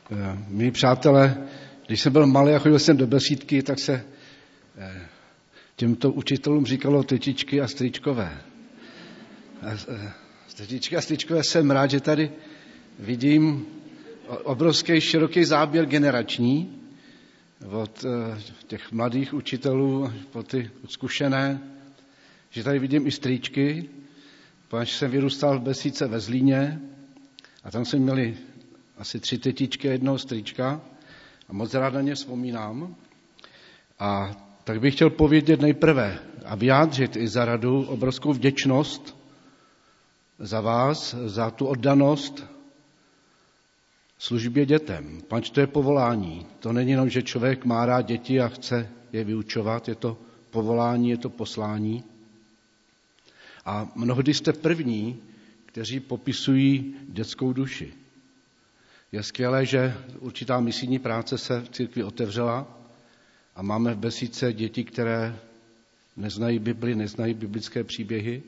Milí přátelé, když jsem byl malý a chodil jsem do besídky, tak se těmto učitelům říkalo tetičky a strýčkové. Tetičky a strýčkové, jsem rád, že tady vidím obrovský široký záběr generační od těch mladých učitelů po ty zkušené, že tady vidím i strýčky, protože jsem vyrůstal v besídce ve Zlíně a tam jsme měli asi 3 tetičky a 1 strýčka a moc rád na ně vzpomínám. A tak bych chtěl povědět nejprve a vyjádřit i za radu obrovskou vděčnost za vás, za tu oddanost službě dětem. Pač to je povolání. To není jenom, že člověk má rád děti a chce je vyučovat, je to povolání, je to poslání. A mnohdy jste první, kteří popisují dětskou duši. Je skvělé, že určitá misijní práce se v církvi otevřela a máme v besídce děti, které neznají Bibli, neznají biblické příběhy.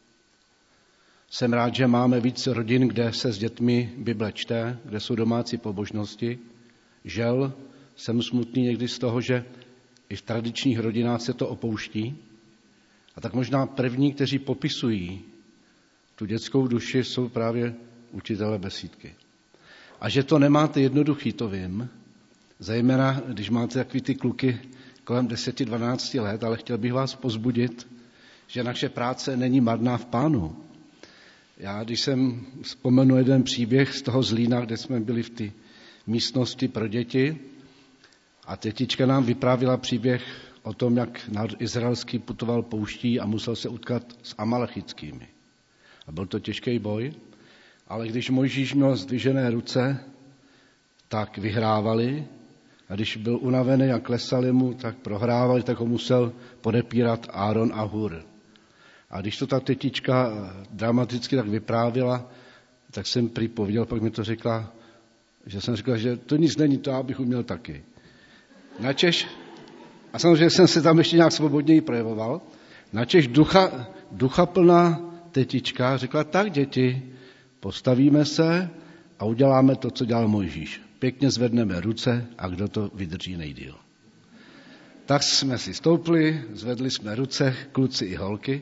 Jsem rád, že máme víc rodin, kde se s dětmi Bible čte, kde jsou domácí pobožnosti. Žel, jsem smutný někdy z toho, že i v tradičních rodinách se to opouští. A tak možná první, kteří popisují tu dětskou duši, jsou právě učitelé besídky. A že to nemáte jednoduchý, to vím, zejména když máte takový ty kluky kolem 10-12 let, ale chtěl bych vás pozbudit, že naše práce není marná v Pánu. Já, když jsem vzpomenu jeden příběh z toho Zlína, kde jsme byli v té místnosti pro děti a tetička nám vyprávěla příběh o tom, jak národ izraelský putoval pouští a musel se utkat s amalechickými. A byl to těžký boj, ale když Mojžíš měl zdvižené ruce, tak vyhrávali a když byl unavený a klesali mu, tak prohrávali, tak ho musel podepírat Áron a Hur. A když to ta tetička dramaticky tak vyprávěla, tak jsem prý pověděl, pak mi to řekla, že jsem řekl, že to nic není, to já bych uměl taky. Načež, a samozřejmě jsem se tam ještě nějak svobodněji projevoval, načež ducha plná tetička řekla, tak děti, postavíme se a uděláme to, co dělal Mojžíš. Pěkně zvedneme ruce a kdo to vydrží nejdýl. Tak jsme si stoupli, zvedli jsme ruce, kluci i holky.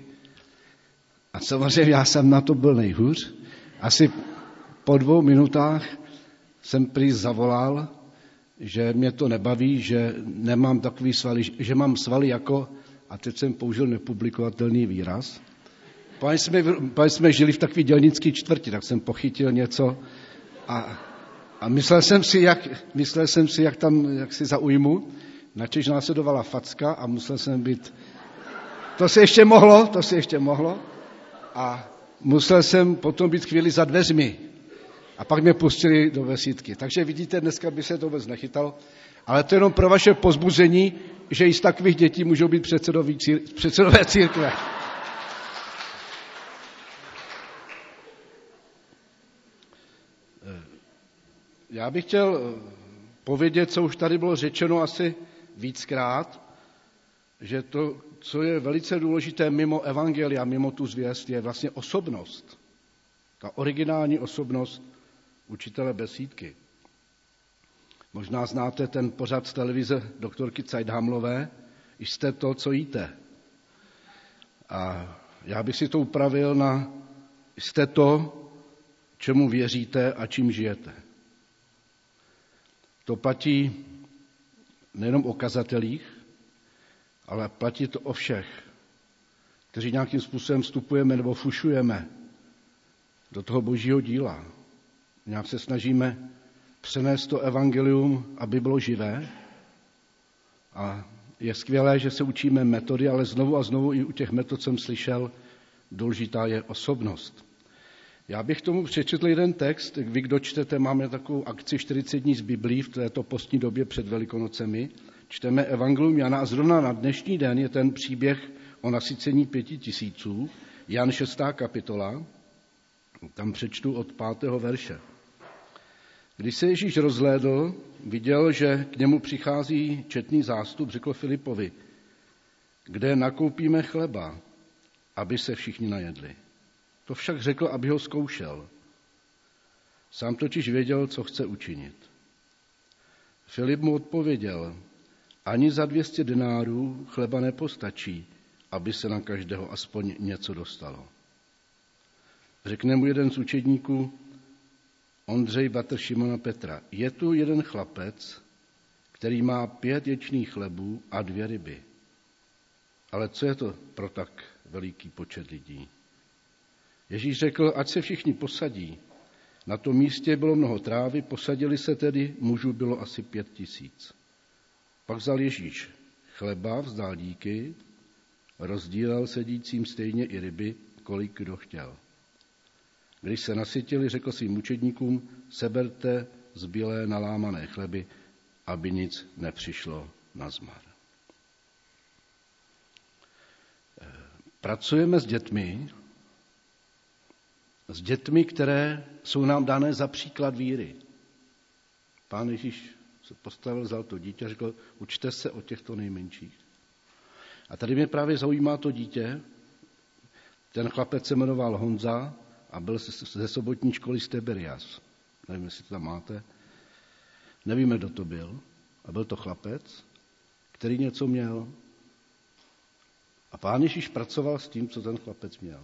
A samozřejmě já jsem na to byl nejhůř. Asi po 2 minutách jsem prý zavolal, že mě to nebaví, že nemám takový svaly, že mám svaly jako, a teď jsem použil nepublikovatelný výraz. Když jsme žili v takové dělnické čtvrti, tak jsem pochytil něco a myslel jsem si, jak si zaujmu, načež následovala facka a musel jsem být, to se ještě mohlo a musel jsem potom být chvíli za dveřmi a pak mě pustili do besídky. Takže vidíte, dneska by se to vůbec nechytalo, ale to je jenom pro vaše pozbuzení, že i z takových dětí můžou být předsedové církve. Já bych chtěl povědět, co už tady bylo řečeno asi víckrát, že to, co je velice důležité mimo evangelia, mimo tu zvěst, je vlastně osobnost. Ta originální osobnost učitele besídky. Možná znáte ten pořad z televize doktorky Cajdhamlové, jste to, co jíte. A já bych si to upravil na jste to, čemu věříte a čím žijete. To platí nejenom o kazatelích, ale platí to o všech, kteří nějakým způsobem vstupujeme nebo fušujeme do toho božího díla. Nějak se snažíme přenést to evangelium, aby bylo živé. A je skvělé, že se učíme metody, ale znovu a znovu i u těch metod jsem slyšel, důležitá je osobnost. Já bych tomu přečetl jeden text, vy kdo čtete, máme takovou akci 40 dní z Biblí v této postní době před Velikonocemi. Čteme Evangelium Jana a zrovna na dnešní den je ten příběh o nasycení 5000, Jan 6. kapitola, tam přečtu od 5. verše. Když se Ježíš rozhlédl, viděl, že k němu přichází četný zástup, řekl Filipovi, kde nakoupíme chleba, aby se všichni najedli. To však řekl, aby ho zkoušel. Sám totiž věděl, co chce učinit. Filip mu odpověděl, ani za 200 denárů chleba nepostačí, aby se na každého aspoň něco dostalo. Řekne mu jeden z učedníků, Ondřej, bratr Šimona Petra, je tu jeden chlapec, který má 5 ječných chlebů a 2 ryby. Ale co je to pro tak veliký počet lidí? Ježíš řekl, ať se všichni posadí. Na tom místě bylo mnoho trávy, posadili se tedy, mužů bylo asi 5 000. Pak vzal Ježíš chleba, vzdal díky, rozdílel sedícím stejně i ryby, kolik kdo chtěl. Když se nasytili, řekl svým učedníkům, seberte zbylé nalámané chleby, aby nic nepřišlo nazmar. Pracujeme s dětmi, které jsou nám dané za příklad víry. Pán Ježíš se postavil, vzal to dítě a řekl, učte se od těchto nejmenších. A tady mě právě zaujímá to dítě. Ten chlapec se jmenoval Honza a byl ze sobotní školy z Tiberias. Nevím, jestli to tam máte. Nevíme, kdo to byl. A byl to chlapec, který něco měl. A Pán Ježíš pracoval s tím, co ten chlapec měl.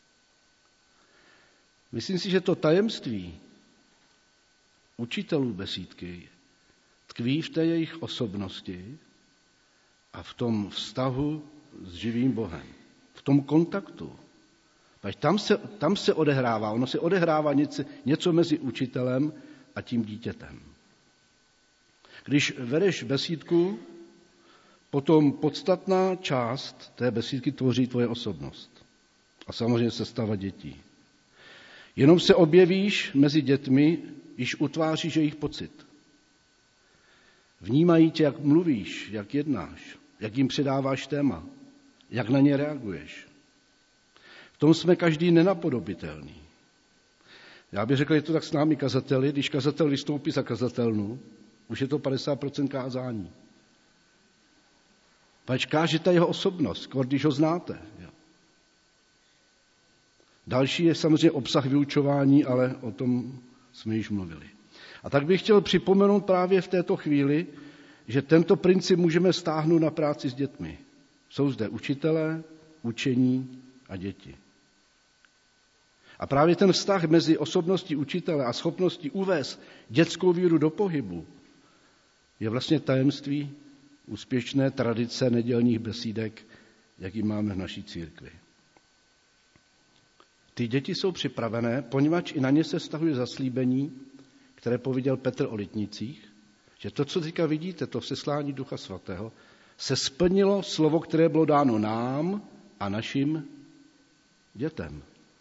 Myslím si, že to tajemství učitelů besídky tkví v té jejich osobnosti a v tom vztahu s živým Bohem. V tom kontaktu. Tam se odehrává, ono se odehrává něco mezi učitelem a tím dítětem. Když vedeš besídku, potom podstatná část té besídky tvoří tvoje osobnost. A samozřejmě sestava dětí. Jenom se objevíš mezi dětmi, již utváříš jejich pocit. Vnímají tě, jak mluvíš, jak jednáš, jak jim předáváš téma, jak na ně reaguješ. V tom jsme každý nenapodobitelný. Já bych řekl, je to tak s námi kazateli, když kazatel vystoupí za kazatelnu, už je to 50% kázání. Pač kážete jeho osobnost, když ho znáte. Další je samozřejmě obsah vyučování, ale o tom jsme již mluvili. A tak bych chtěl připomenout právě v této chvíli, že tento princip můžeme stáhnout na práci s dětmi. Jsou zde učitelé, učení a děti. A právě ten vztah mezi osobností učitele a schopností uvést dětskou víru do pohybu je vlastně tajemství úspěšné tradice nedělních besídek, jaký máme v naší církvi. Ty děti jsou připravené, poněvadž i na ně se vztahuje zaslíbení, které pověděl Petr o Litnicích, že to, co teďka vidíte, to seslání Ducha Svatého, se splnilo slovo, které bylo dáno nám a našim dětem.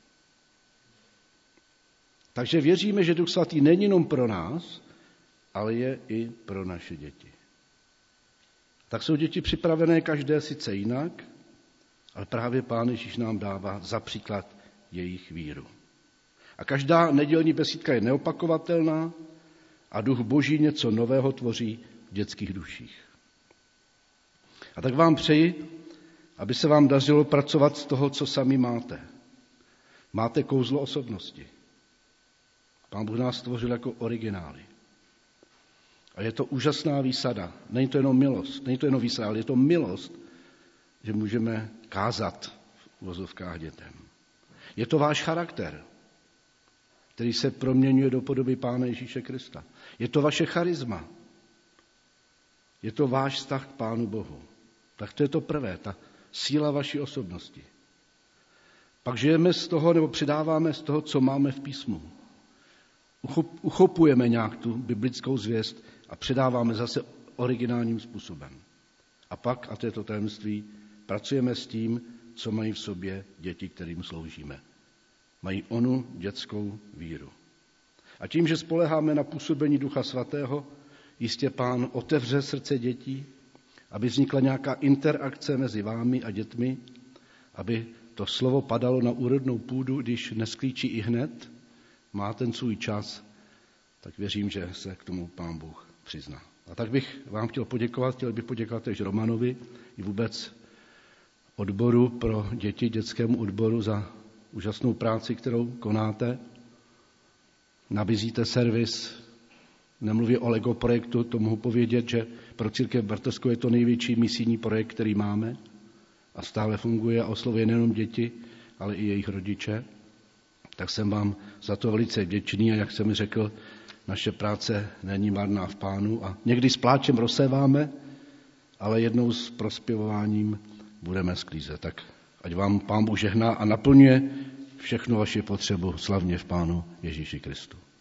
Takže věříme, že Duch Svatý není jenom pro nás, ale je i pro naše děti. Tak jsou děti připravené každé sice jinak, ale právě Pán Ježíš nám dává za příklad jejich víru. A každá nedělní besídka je neopakovatelná a Duch Boží něco nového tvoří v dětských duších. A tak vám přeji, aby se vám dařilo pracovat z toho, co sami máte. Máte kouzlo osobnosti. Pán Bůh nás stvořil jako originály. A je to úžasná výsada. Není to jenom milost, není to jenom výsada, ale je to milost, že můžeme kázat v uvozovkách dětem. Je to váš charakter, který se proměňuje do podoby Pána Ježíše Krista. Je to vaše charisma. Je to váš vztah k Pánu Bohu. Tak to je to prvé, ta síla vaší osobnosti. Pak žijeme z toho, nebo předáváme z toho, co máme v písmu. Uchopujeme nějak tu biblickou zvěst a předáváme zase originálním způsobem. A pak, a to je to tajemství, pracujeme s tím, co mají v sobě děti, kterým sloužíme. Mají onu dětskou víru. A tím, že spoléháme na působení Ducha Svatého, jistě Pán otevře srdce dětí, aby vznikla nějaká interakce mezi vámi a dětmi, aby to slovo padalo na úrodnou půdu, když nesklíčí i hned, má ten svůj čas, tak věřím, že se k tomu Pán Bůh přizná. A tak bych vám chtěl bych poděkovat tež Romanovi i vůbec odboru pro děti, dětskému odboru za úžasnou práci, kterou konáte. Nabízíte servis nemluvě o LEGO projektu, to mohu povědět, že pro církev Bartovskou je to největší misijní projekt, který máme a stále funguje a oslovuje nejenom děti, ale i jejich rodiče. Tak jsem vám za to velice vděčný a jak jsem řekl, naše práce není marná v Pánu a někdy s pláčem rozséváme, ale jednou s prospěvováním budeme sklízet. Tak ať vám Pán Bůh žehná a naplňuje všechnu vaši potřebu slavně v Pánu Ježíši Kristu.